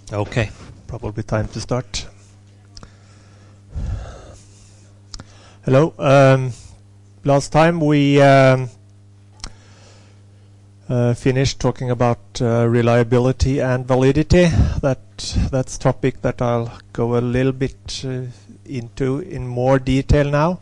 Okay, probably time to start. Hello. Last time we finished talking about reliability and validity. That's topic that I'll go a little bit into in more detail now.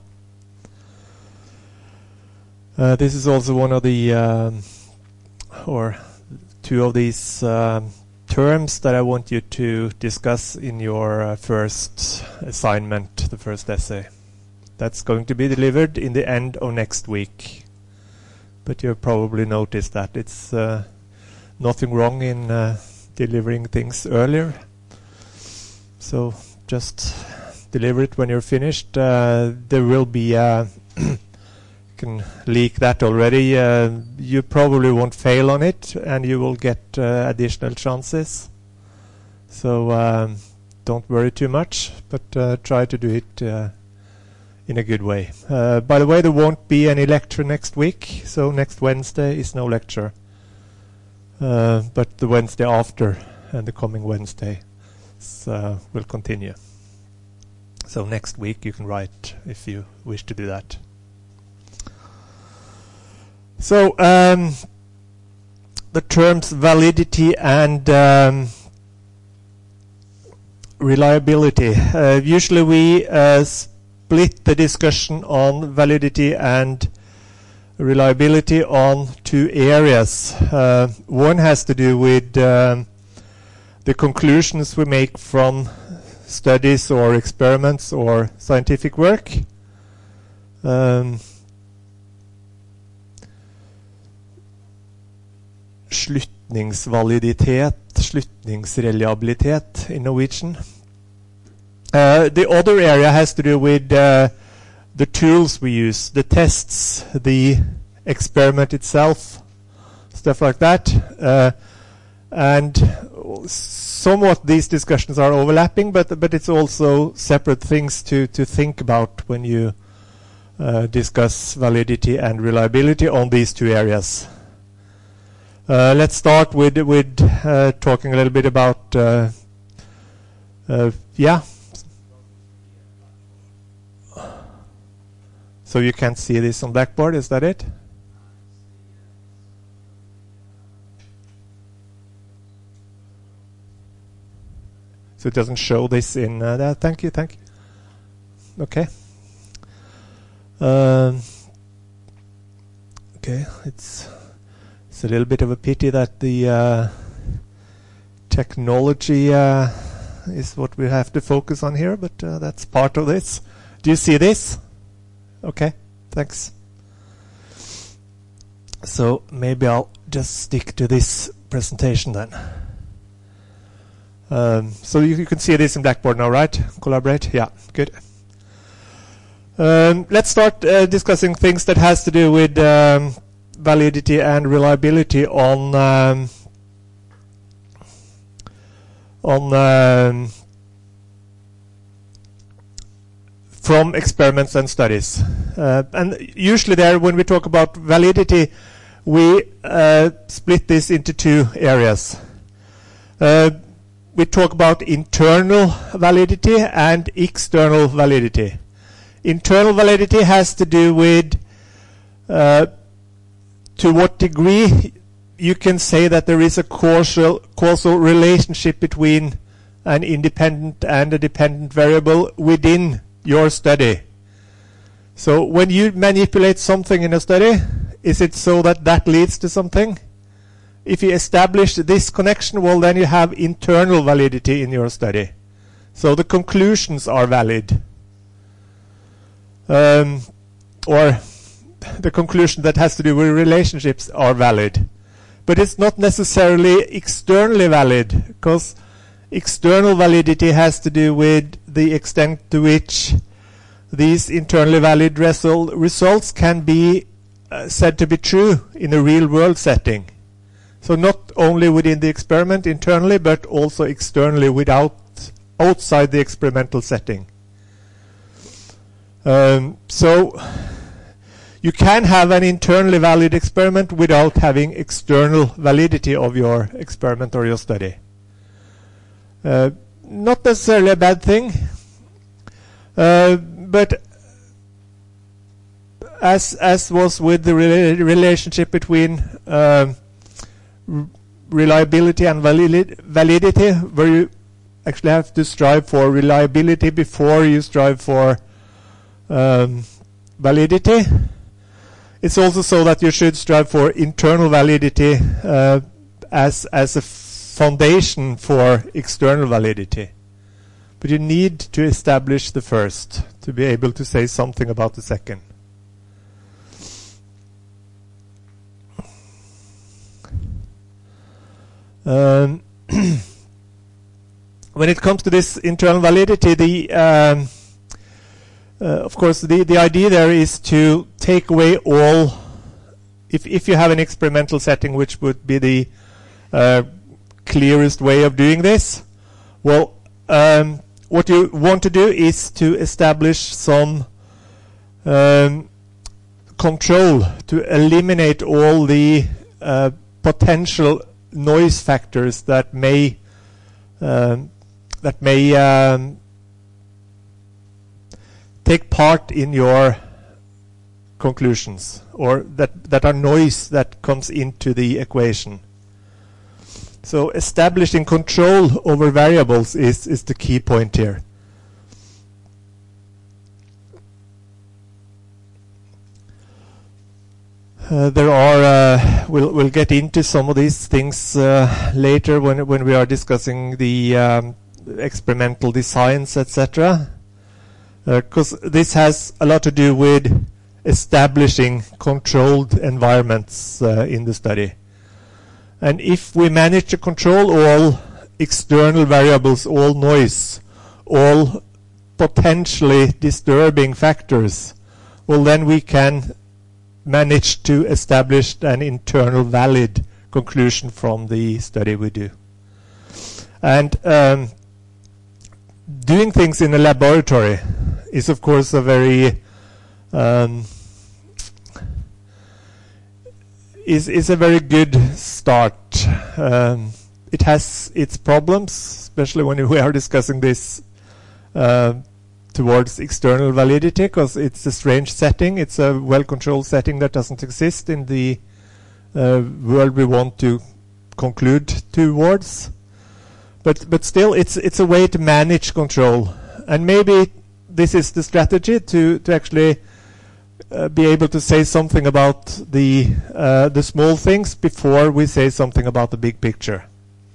This is also one of the or two of these terms that I want you to discuss in your first assignment, the first essay. That's going to be delivered in the end of next week. But you've probably noticed that it's nothing wrong in delivering things earlier. So just deliver it when you're finished. There will be a can leak that already. You probably won't fail on it, and you will get additional chances. So don't worry too much, but try to do it in a good way. By the way, there won't be any lecture next week, so next Wednesday is no lecture. But the Wednesday after and the coming Wednesday will continue. So next week you can write if you wish to do that. So the terms validity and reliability. Usually we split the discussion on validity and reliability on two areas. One has to do with the conclusions we make from studies or experiments or scientific work. Slutningsvaliditet, slutningsreliabilitet in Norwegian. The other area has to do with the tools we use, the tests, the experiment itself, stuff like that. And somewhat these discussions are overlapping, but it's also separate things to think about when you discuss validity and reliability on these two areas. Let's start with talking a little bit about So you can't see this on Blackboard, is that it? So it doesn't show this in that. Thank you. Okay. Okay, it's a little bit of a pity that the technology is what we have to focus on here, but that's part of this. Do you see this? Okay, thanks. So maybe I'll just stick to this presentation then. So you can see this in Blackboard now, right? Collaborate? Yeah, good. Let's start discussing things that has to do with validity and reliability on from experiments and studies. And usually there, when we talk about validity, we split this into two areas. We talk about internal validity and external validity. Internal validity has to do with to what degree you can say that there is a causal relationship between an independent and a dependent variable within your study. So when you manipulate something in a study, is it so that leads to something? If you establish this connection, well, then you have internal validity in your study. So the conclusions are valid. Or the conclusion that has to do with relationships are valid. But it's not necessarily externally valid, because external validity has to do with the extent to which these internally valid results can be said to be true in a real-world setting. So not only within the experiment internally, but also externally outside the experimental setting. So you can have an internally valid experiment without having external validity of your experiment or your study. Not necessarily a bad thing, but as was with the relationship between reliability and validity, where you actually have to strive for reliability before you strive for validity. It's also so that you should strive for internal validity as a foundation for external validity. But you need to establish the first to be able to say something about the second. When it comes to this internal validity, of course, the idea there is to take away all. If you have an experimental setting, which would be the clearest way of doing this, well, what you want to do is to establish some control to eliminate all the potential noise factors that may take part in your conclusions, or that are noise that comes into the equation. So establishing control over variables is the key point here. There are we'll get into some of these things later when we are discussing the experimental designs, etc. Because this has a lot to do with establishing controlled environments in the study. And if we manage to control all external variables, all noise, all potentially disturbing factors, well, then we can manage to establish an internal valid conclusion from the study we do. And doing things in a laboratory is, of course, a very is a very good start. It has its problems, especially when we are discussing this towards external validity, because it's a strange setting. It's a well-controlled setting that doesn't exist in the world we want to conclude towards. But still, it's a way to manage control, and maybe this is the strategy to actually be able to say something about the small things before we say something about the big picture.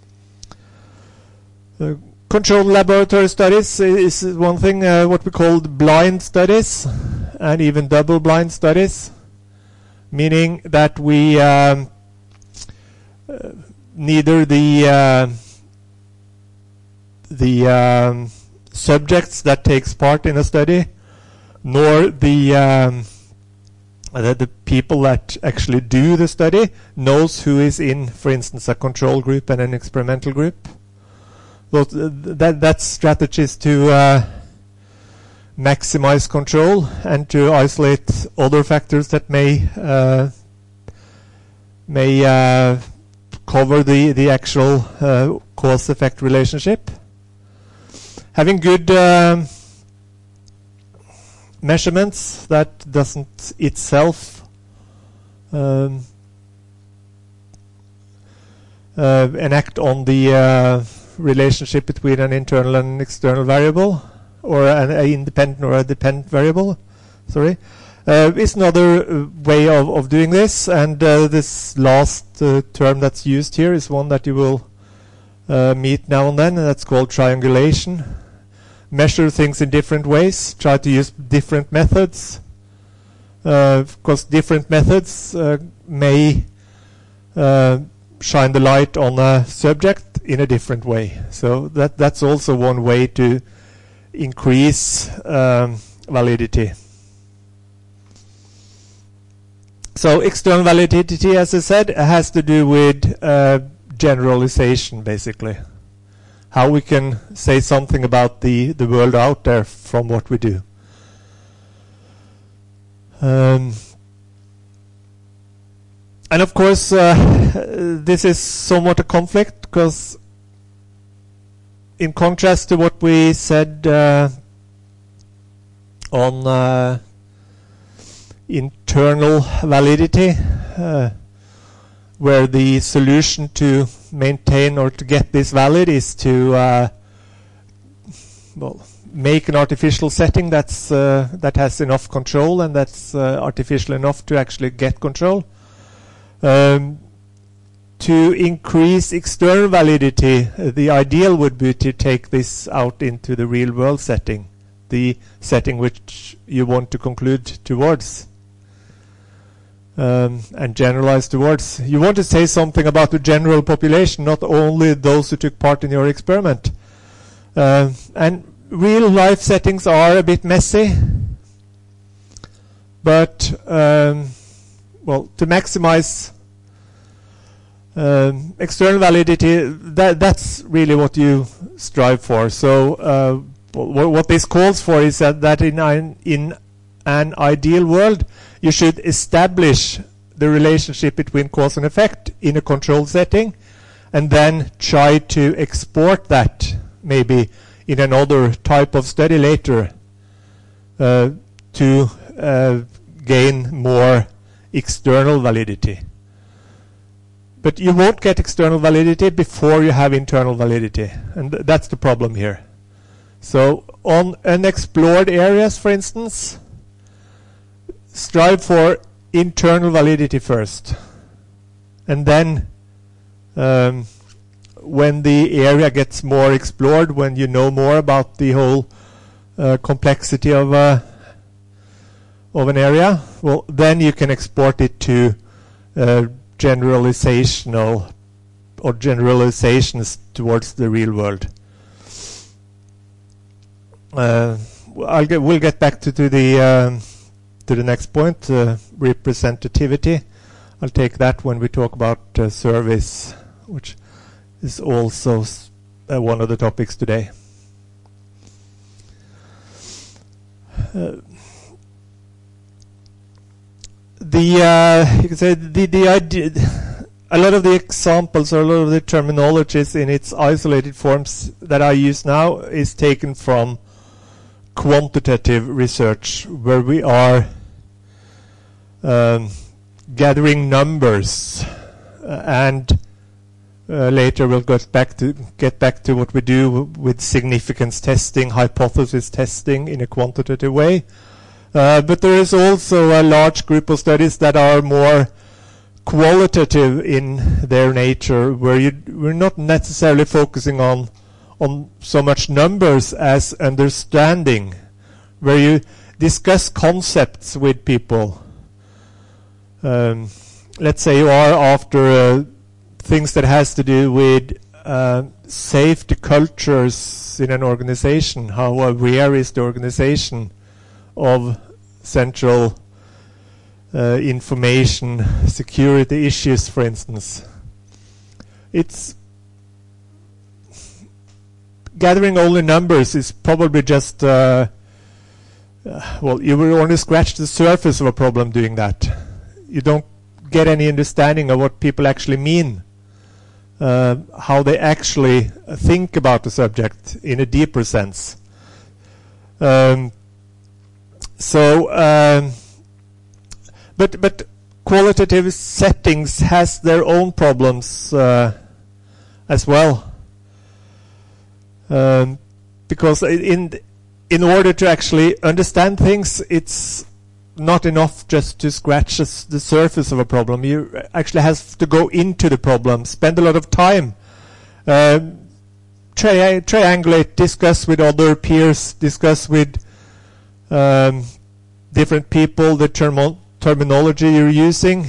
Controlled laboratory studies is one thing, what we call blind studies, and even double-blind studies, meaning that we neither the subjects that takes part in a study, nor the people that actually do the study knows who is in, for instance, a control group and an experimental group. That's strategies to maximize control and to isolate other factors that may cover the actual cause-effect relationship. Having good measurements that doesn't itself enact on the relationship between an internal and external variable, or an independent or a dependent variable, is another way of doing this. And this last term that's used here is one that you will meet now and then, and that's called triangulation. Measure things in different ways, try to use different methods, because different methods may shine the light on a subject in a different way. So that's also one way to increase validity. So external validity, as I said, has to do with generalization, basically. How we can say something about the world out there from what we do. And of course, this is somewhat a conflict, because in contrast to what we said on internal validity, where the solution to maintain or to get this valid is to make an artificial setting that has enough control and that's artificial enough to actually get control. To increase external validity, the ideal would be to take this out into the real world setting, the setting which you want to conclude towards and generalize towards. You want to say something about the general population, not only those who took part in your experiment. And real life settings are a bit messy, but to maximize external validity, that's really what you strive for. So what this calls for is that in an ideal world, you should establish the relationship between cause and effect in a controlled setting, and then try to export that maybe in another type of study later to gain more external validity. But you won't get external validity before you have internal validity, and that's the problem here. So on unexplored areas, for instance, strive for internal validity first, and then when the area gets more explored, when you know more about the whole complexity of an area, well, then you can export it to generalizational or generalizations towards the real world. We'll get back to the next point, representativity. I'll take that when we talk about service, which is also one of the topics today. You can say the idea, a lot of the examples or a lot of the terminologies in its isolated forms that I use now is taken from quantitative research, where we are gathering numbers, and later we'll get back to what we do with significance testing, hypothesis testing in a quantitative way. But there is also a large group of studies that are more qualitative in their nature, where we're not necessarily focusing on so much numbers as understanding, where you discuss concepts with people. Let's say you are after things that has to do with safety cultures in an organization. How aware is the organization of central information security issues, for instance? It's gathering only numbers is probably just you will only scratch the surface of a problem doing that. You don't get any understanding of what people actually mean, how they actually think about the subject in a deeper sense. But qualitative settings has their own problems as well, because in order to actually understand things, it's not enough just to scratch the surface of a problem. You actually have to go into the problem, spend a lot of time, triangulate, discuss with other peers, discuss with different people the terminology you're using,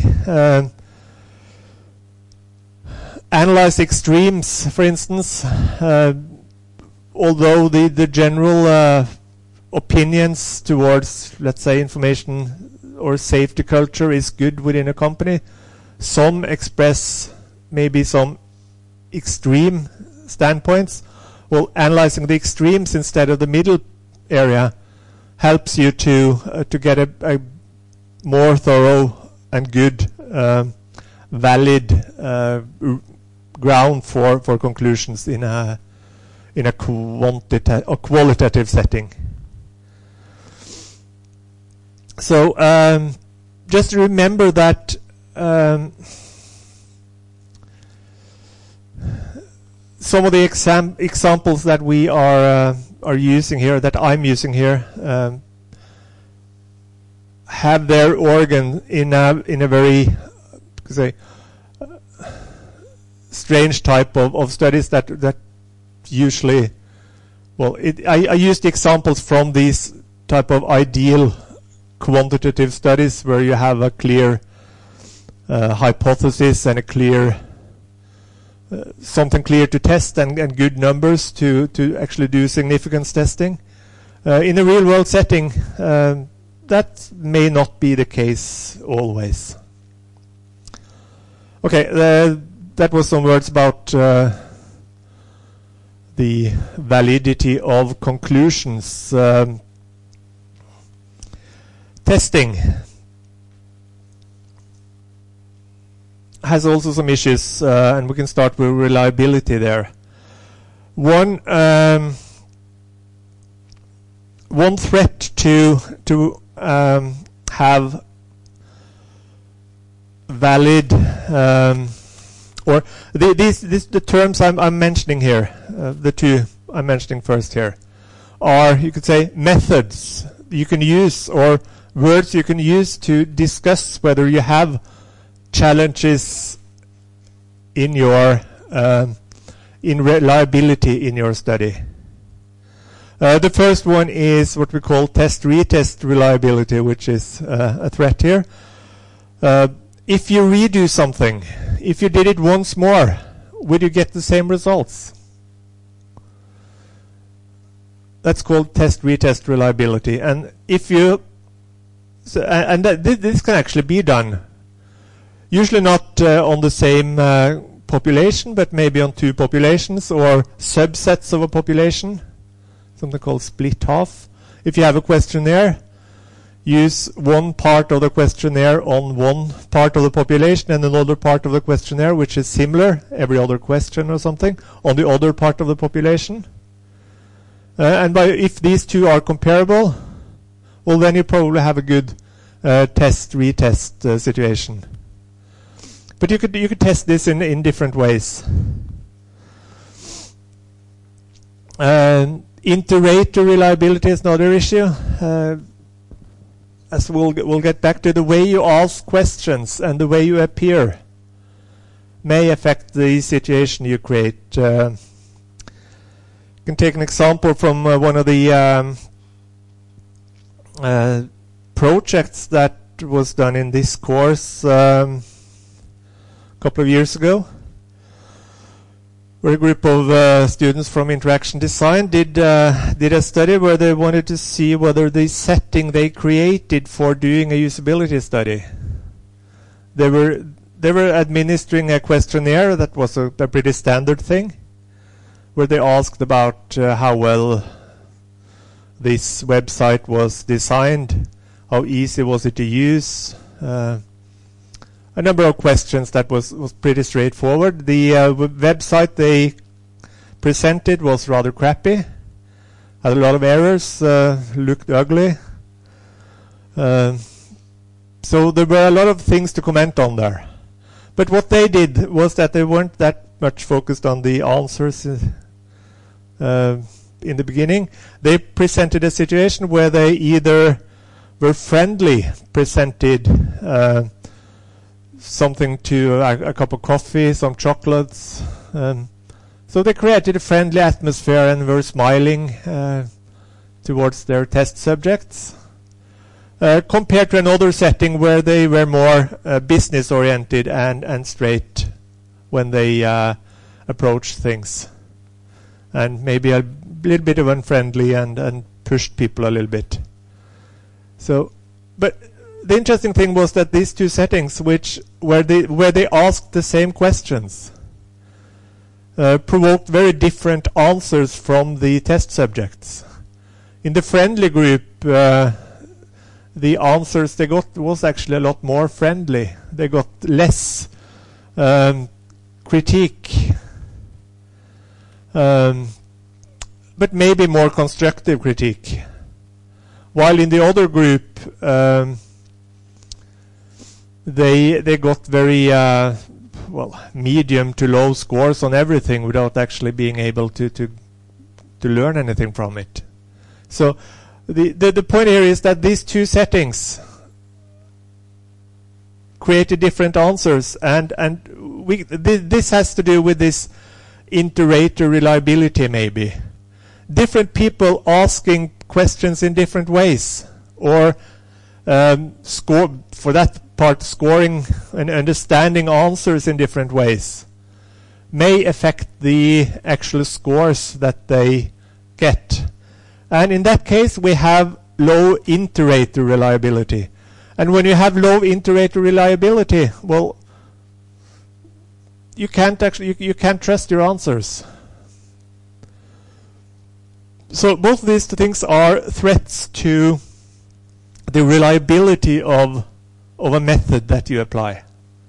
analyze extremes, for instance. Although the general opinions towards, let's say, information or safety culture is good within a company, some express maybe some extreme standpoints. Well, analyzing the extremes instead of the middle area helps you to get a more thorough and good valid ground for conclusions in a in a qualitative setting. So just remember that some of the examples that we are using here, that I'm using here, have their organ in a very strange type of studies that usually, well, I use the examples from these type of ideal quantitative studies where you have a clear hypothesis and a clear something clear to test and good numbers to actually do significance testing. In a real world setting, that may not be the case always. Okay, that was some words about the validity of conclusions. Testing has also some issues, and we can start with reliability there. One threat to have valid or the terms I'm mentioning here, the two I'm mentioning first here, are, you could say, methods you can use or words you can use to discuss whether you have challenges in your in reliability in your study. The first one is what we call test-retest reliability, which is a threat here. If you redo something, if you did it once more, would you get the same results? That's called test-retest reliability. And if you this can actually be done. Usually not on the same population, but maybe on two populations or subsets of a population, something called split half. If you have a questionnaire, use one part of the questionnaire on one part of the population and another part of the questionnaire, which is similar, every other question or something, on the other part of the population. And if these two are comparable, well, then you probably have a good test-retest situation. But you could test this in different ways. Inter-rater reliability is another issue. As we'll get back to, the way you ask questions and the way you appear may affect the situation you create. You can take an example from one of the projects that was done in this course couple of years ago, where a group of students from interaction design did a study where they wanted to see whether the setting they created for doing a usability study, they were administering a questionnaire that was a pretty standard thing, where they asked about how well this website was designed, how easy was it to use, a number of questions that was pretty straightforward. The website they presented was rather crappy, had a lot of errors, looked ugly. So there were a lot of things to comment on there. But what they did was that they weren't that much focused on the answers in the beginning. They presented a situation where they either were friendly, presented something to a cup of coffee, some chocolates. So they created a friendly atmosphere and were smiling towards their test subjects. Compared to another setting where they were more business-oriented and straight when they approached things. And maybe a little bit of unfriendly and pushed people a little bit. So, but the interesting thing was that these two settings, where they asked the same questions, provoked very different answers from the test subjects. In the friendly group, the answers they got was actually a lot more friendly. They got less critique. but maybe more constructive critique. While in the other group, they got very medium to low scores on everything without actually being able to learn anything from it. So the point here is that these two settings create different answers, and this has to do with this inter-rater reliability maybe. Different people asking questions in different ways, or scoring and understanding answers in different ways may affect the actual scores that they get. And in that case, we have low inter-rater reliability. And when you have low inter-rater reliability, well, you can't trust your answers. So both these things are threats to the reliability of a method that you apply.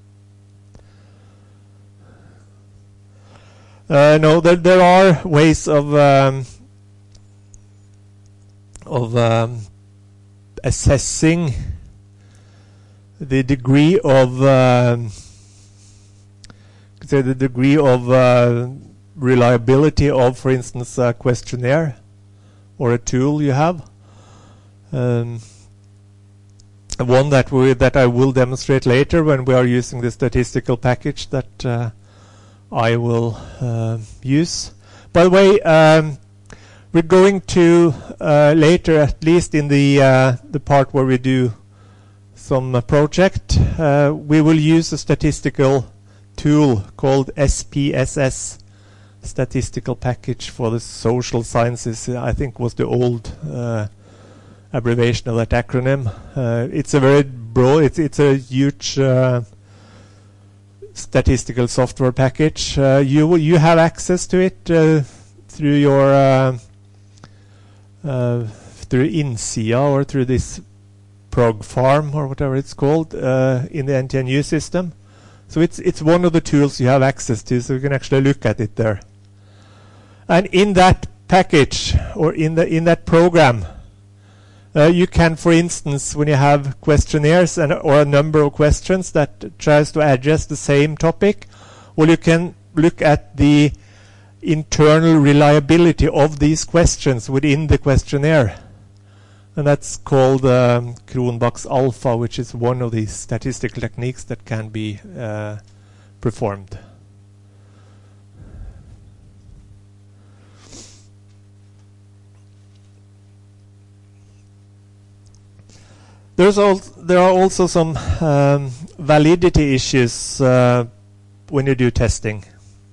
No, there are ways of assessing the degree of reliability of, for instance, a questionnaire or a tool you have. One that I will demonstrate later when we are using the statistical package that I will use. By the way, we're going to later, at least in the part where we do some project, we will use a statistical tool called SPSS, Statistical Package for the Social Sciences. I think was the old abbreviation of that acronym. It's a very broad, it's a huge statistical software package. You have access to it through your through INSEA or through this Prog Farm or whatever it's called in the NTNU system. So it's one of the tools you have access to, so you can actually look at it there. And in that package or in that program, you can, for instance, when you have questionnaires or a number of questions that tries to address the same topic, well, you can look at the internal reliability of these questions within the questionnaire. And that's called Cronbach's alpha, which is one of these statistical techniques that can be performed. There are also some validity issues when you do testing.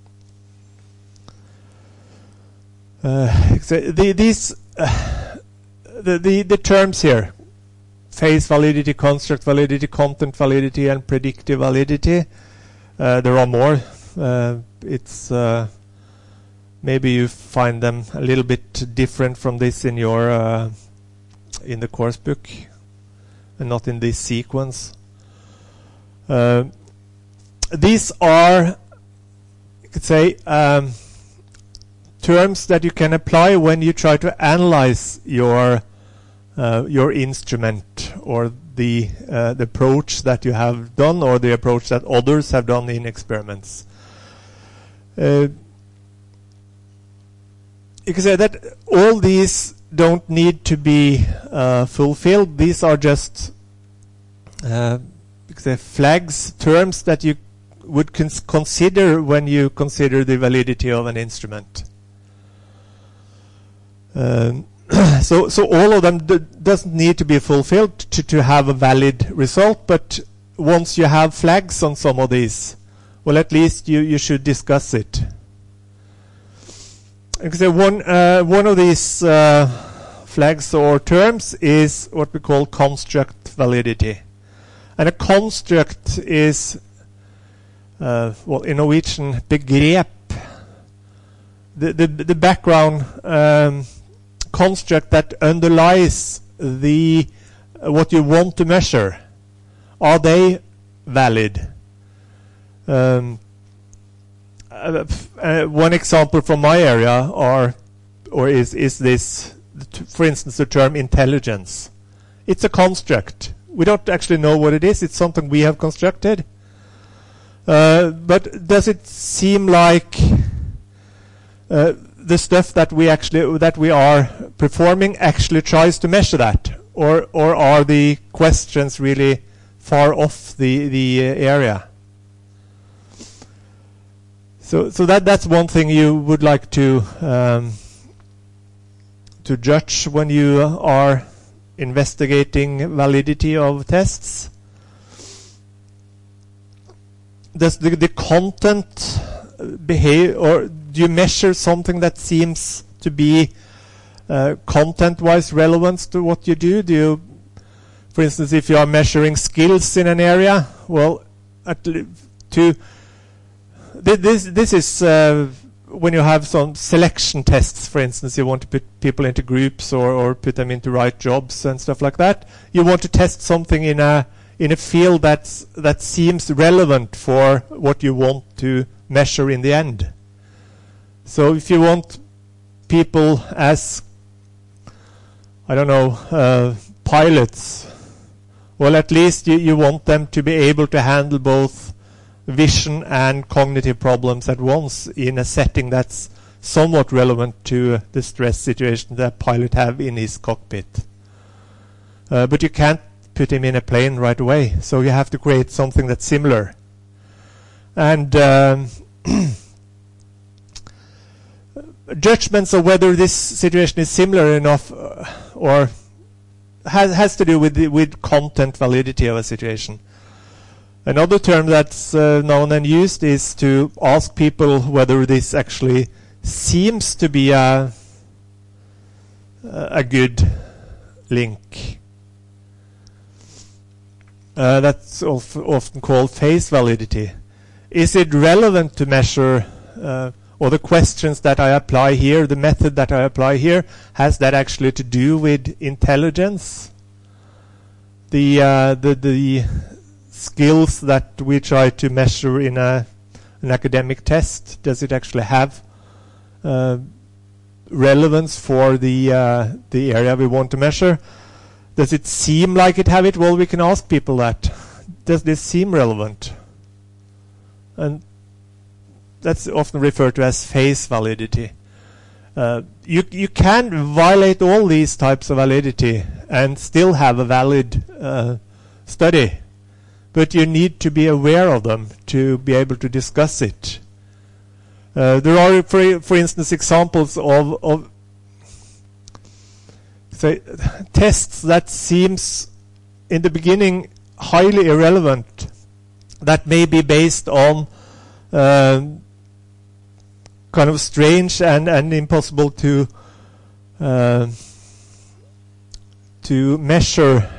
The terms here, phase validity, construct validity, content validity, and predictive validity. There are more. It's maybe you find them a little bit different from this in your in the course book, and not in this sequence. These are, you could say, terms that you can apply when you try to analyze your instrument or the approach that you have done or the approach that others have done in experiments. You can say that all these don't need to be fulfilled. These are just flags, terms that you would consider when you consider the validity of an instrument. So all of them doesn't need to be fulfilled to have a valid result, but once you have flags on some of these, well, at least you should discuss it. One of these flags or terms is what we call construct validity. And a construct is, in Norwegian, begrep. The background construct that underlies what you want to measure. Are they valid? One example from my area are or is this, for instance, the term intelligence? It's a construct. We don't actually know what it is. It's something we have constructed. But does it seem like the stuff that we are performing actually tries to measure that, or are the questions really far off the area? So that's one thing you would like to judge when you are investigating validity of tests. Does the content behave, or do you measure something that seems to be content-wise relevant to what you do? Do you, for instance, if you are measuring skills in an area, well, this is when you have some selection tests, for instance, you want to put people into groups or put them into right jobs and stuff like that. You want to test something in a field that seems relevant for what you want to measure in the end. So if you want people as, I don't know, pilots, well, at least you want them to be able to handle both vision and cognitive problems at once in a setting that's somewhat relevant to the stress situation that pilot have in his cockpit. But you can't put him in a plane right away, so you have to create something that's similar. And judgments of whether this situation is similar enough or has to do with content validity of a situation. Another term that's known and used is to ask people whether this actually seems to be a good link. That's often called phase validity. Is it relevant to measure, or the questions that I apply here, the method that I apply here, has that actually to do with intelligence? The skills that we try to measure in an academic test, does it actually have relevance for the area we want to measure? Does it seem like it have it? Well, we can ask people that. Does this seem relevant? And that's often referred to as phase validity. You can violate all these types of validity and still have a valid study. But you need to be aware of them to be able to discuss it. There are, for instance, examples of say, tests that seems in the beginning highly irrelevant, that may be based on kind of strange and impossible to measure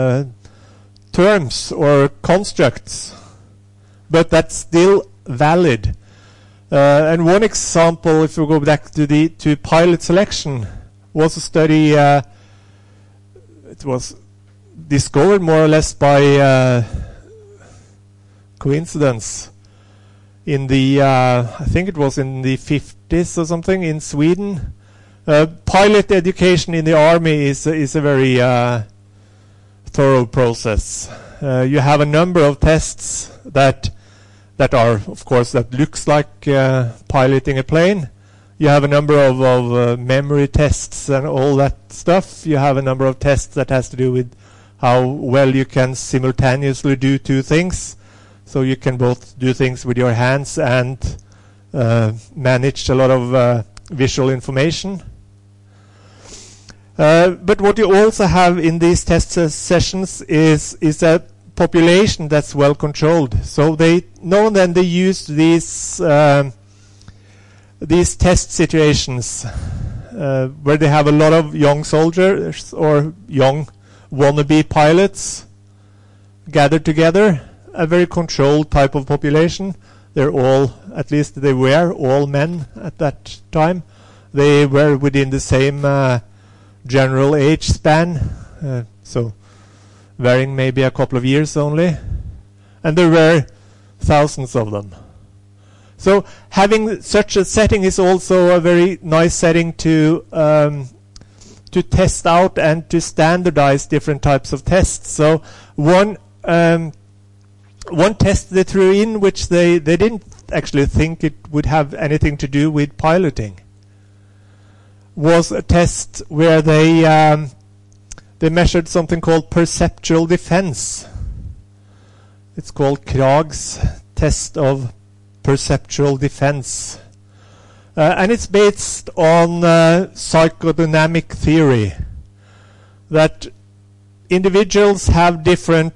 terms or constructs, but that's still valid. And one example, if we go back to pilot selection, was a study. It was discovered more or less by coincidence in the I think it was in the 50s or something in Sweden. Pilot education in the army is a very thorough process. You have a number of tests that are, of course, that looks like piloting a plane. You have a number of memory tests and all that stuff. You have a number of tests that has to do with how well you can simultaneously do two things. So you can both do things with your hands and manage a lot of visual information. But what you also have in these test sessions is a population that's well controlled. So now and then they use these test situations where they have a lot of young soldiers or young wannabe pilots gathered together, a very controlled type of population. They're all, at least they were all men at that time. They were within the same general age span, so varying maybe a couple of years only, and there were thousands of them. So having such a setting is also a very nice setting to test out and to standardize different types of tests. So one test they threw in, which they didn't actually think it would have anything to do with piloting, was a test where they measured something called perceptual defense. It's called Krag's test of perceptual defense. And it's based on psychodynamic theory, that individuals have different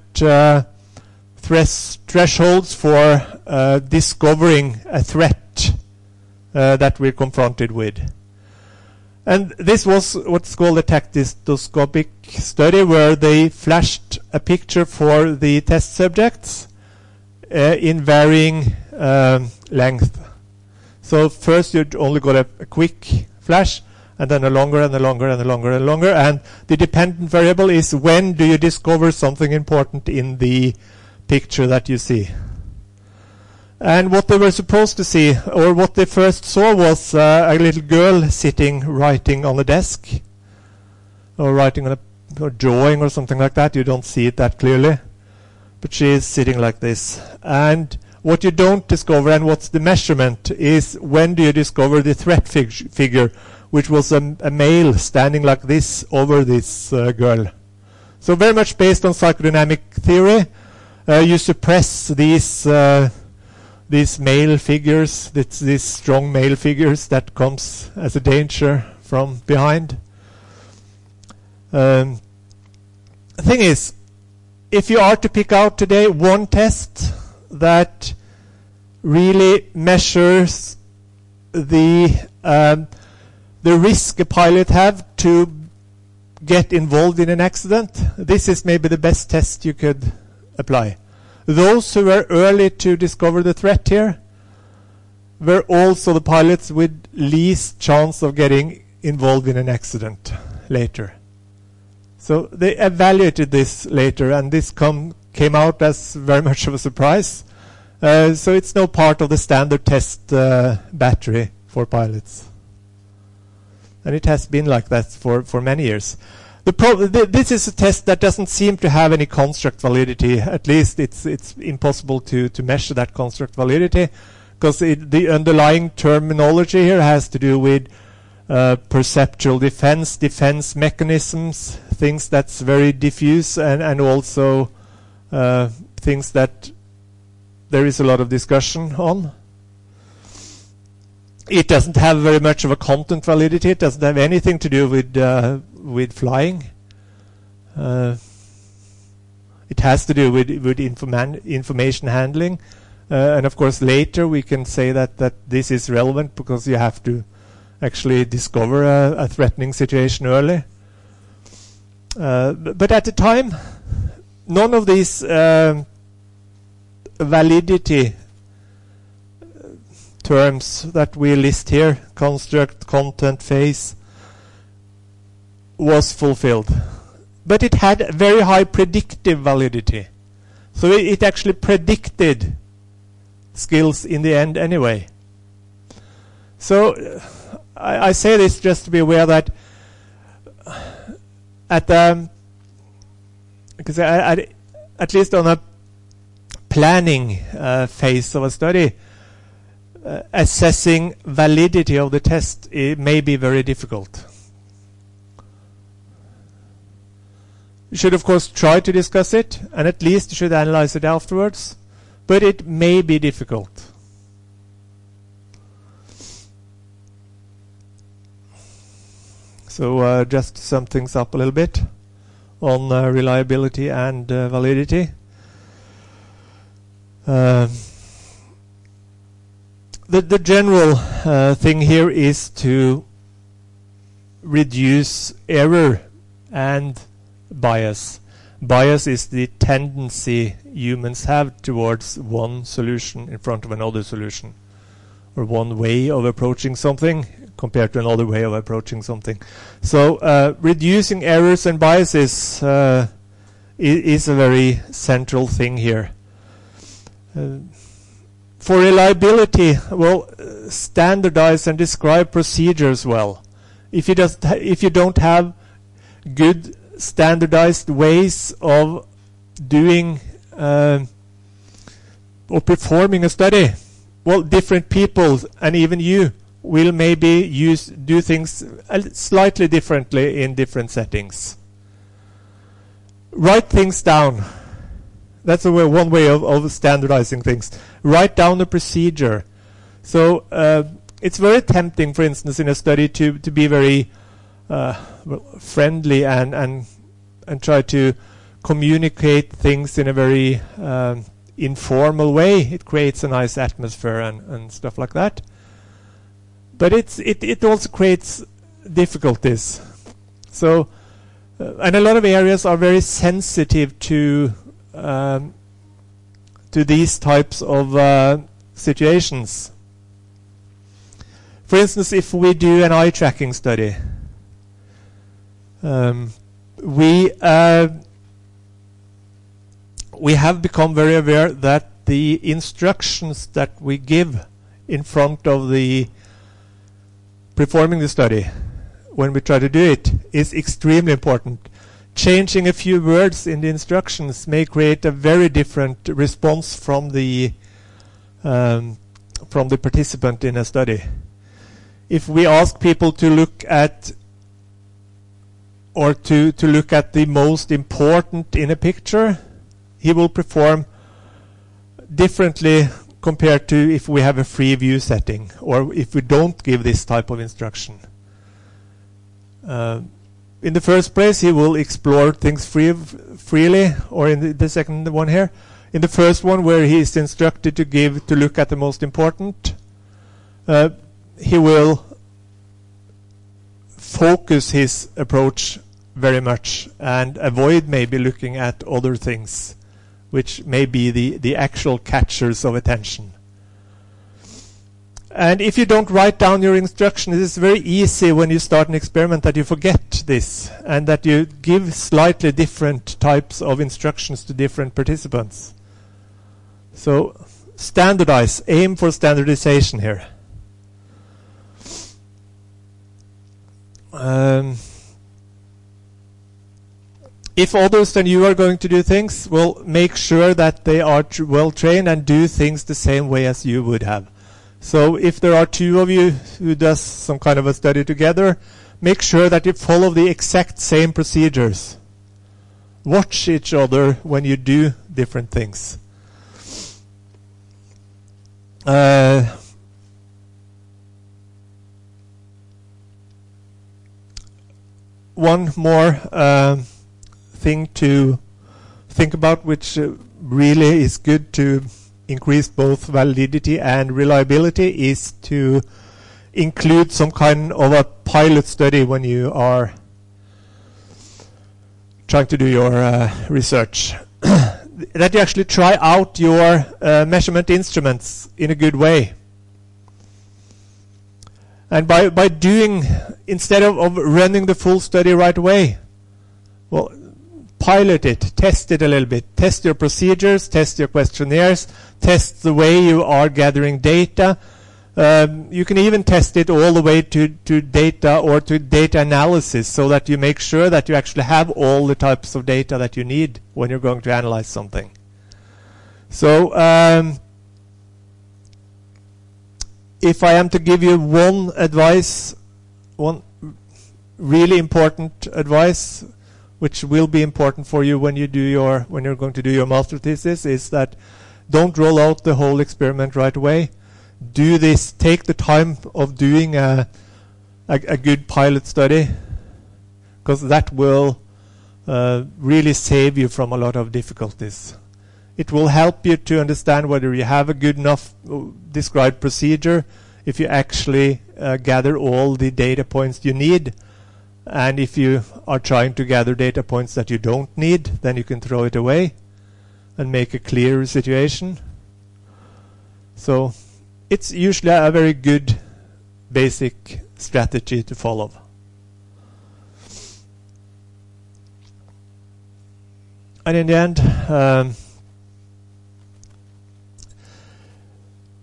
thresholds for discovering a threat that we're confronted with. And this was what's called a tactistoscopic study, where they flashed a picture for the test subjects in varying length. So first you only got a quick flash, and then a longer and a longer and a longer and longer. And the dependent variable is when do you discover something important in the picture that you see. And what they were supposed to see, or what they first saw, was a little girl sitting writing on a desk, or writing on or drawing or something like that. You don't see it that clearly, but she is sitting like this. And what you don't discover, and what's the measurement, is when do you discover the threat figure, which was a male standing like this over this girl. So very much based on psychodynamic theory, you suppress these male figures, these strong male figures that comes as a danger from behind. The thing is, if you are to pick out today one test that really measures the risk a pilot have to get involved in an accident, this is maybe the best test you could apply. Those who were early to discover the threat here were also the pilots with least chance of getting involved in an accident later. So they evaluated this later, and this came out as very much of a surprise. So it's no part of the standard test battery for pilots. And it has been like that for many years. This is a test that doesn't seem to have any construct validity. At least it's impossible to measure that construct validity, because the underlying terminology here has to do with perceptual defense mechanisms, things that's very diffuse, and also things that there is a lot of discussion on. It doesn't have very much of a content validity. It doesn't have anything to do with flying. It has to do with information handling. And of course later we can say that this is relevant, because you have to actually discover a threatening situation early. But at the time, none of these validity terms that we list here, construct, content, phase, was fulfilled. But it had very high predictive validity. So it actually predicted skills in the end anyway. So I say this just to be aware that at least on a planning phase of a study, assessing validity of the test, it may be very difficult. You should of course try to discuss it, and at least you should analyze it afterwards, but it may be difficult. So just to sum things up a little bit on reliability and validity. The general thing here is to reduce error and bias. Bias is the tendency humans have towards one solution in front of another solution, or one way of approaching something compared to another way of approaching something. So reducing errors and biases is a very central thing here. For reliability, well, standardize and describe procedures well. If you don't have good standardized ways of doing or performing a study, well, different people and even you will maybe do things slightly differently in different settings. Write things down. That's one way of standardizing things. Write down the procedure. So it's very tempting, for instance, in a study to be very friendly and try to communicate things in a very informal way. It creates a nice atmosphere and stuff like that. But it also creates difficulties. So and a lot of areas are very sensitive to these types of situations. For instance, if we do an eye tracking study, we have become very aware that the instructions that we give in front of the performing the study, when we try to do it, is extremely important. Changing a few words in the instructions may create a very different response from the participant in a study. If we ask people to look at look at the most important in a picture, he will perform differently compared to if we have a free view setting or if we don't give this type of instruction. In the first place, he will explore things freely, or in the second one here. In the first one, where he is instructed to look at the most important, he will focus his approach very much and avoid maybe looking at other things, which may be the actual catchers of attention. And if you don't write down your instructions, it's very easy when you start an experiment that you forget this and that you give slightly different types of instructions to different participants. So standardize, aim for standardization here. If others than you are going to do things, well, make sure that they are well trained and do things the same way as you would have. So if there are two of you who does some kind of a study together, make sure that you follow the exact same procedures. Watch each other when you do different things. One more thing to think about, which really is good to increase both validity and reliability, is to include some kind of a pilot study when you are trying to do your research. That you actually try out your measurement instruments in a good way. And by doing, instead of running the full study right away, well, pilot it, test it a little bit. Test your procedures, test your questionnaires, test the way you are gathering data. You can even test it all the way to data or to data analysis, so that you make sure that you actually have all the types of data that you need when you're going to analyze something. So if I am to give you one really important advice, which will be important for you when you're going to do your master thesis, is that don't roll out the whole experiment right away. Do this. Take the time of doing a good pilot study, because that will really save you from a lot of difficulties. It will help you to understand whether you have a good enough described procedure, if you actually gather all the data points you need. And if you are trying to gather data points that you don't need, then you can throw it away and make a clearer situation. So it's usually a very good basic strategy to follow. And in the end,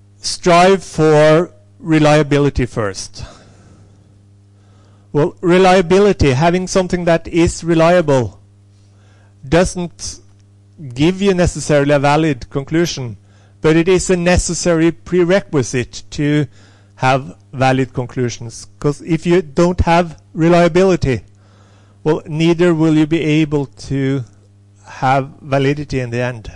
strive for reliability first. Well, reliability, having something that is reliable, doesn't give you necessarily a valid conclusion, but it is a necessary prerequisite to have valid conclusions. Because if you don't have reliability, well, neither will you be able to have validity in the end.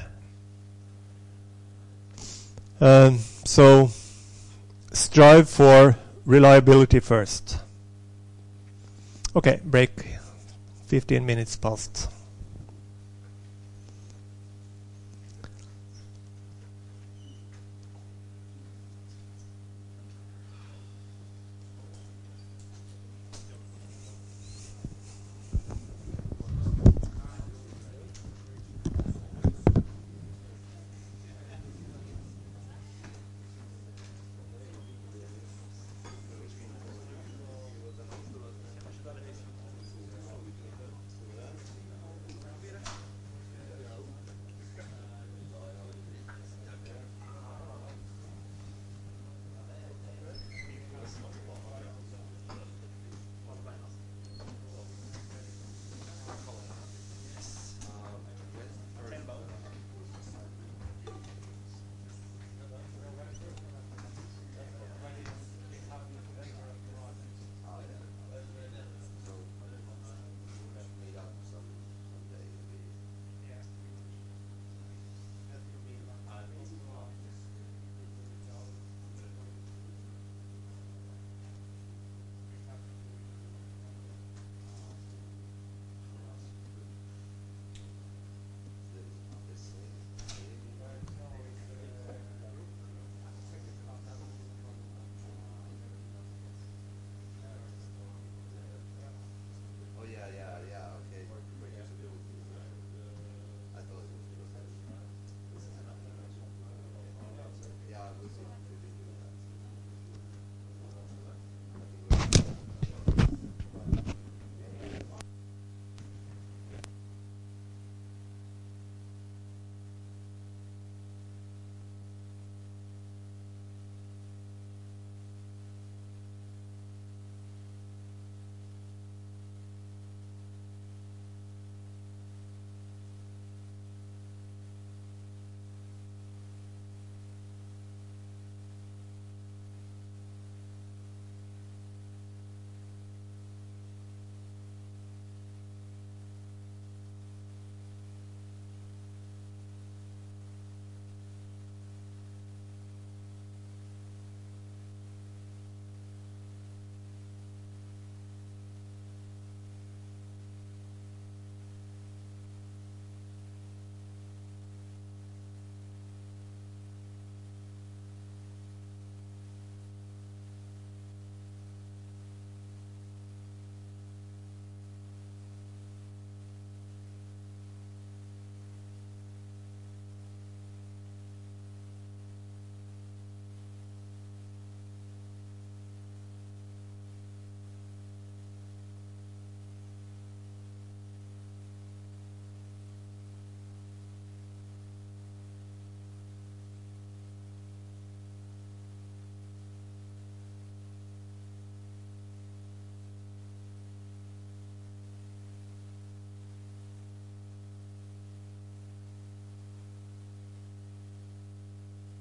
So strive for reliability first. Okay, break. 15 minutes past.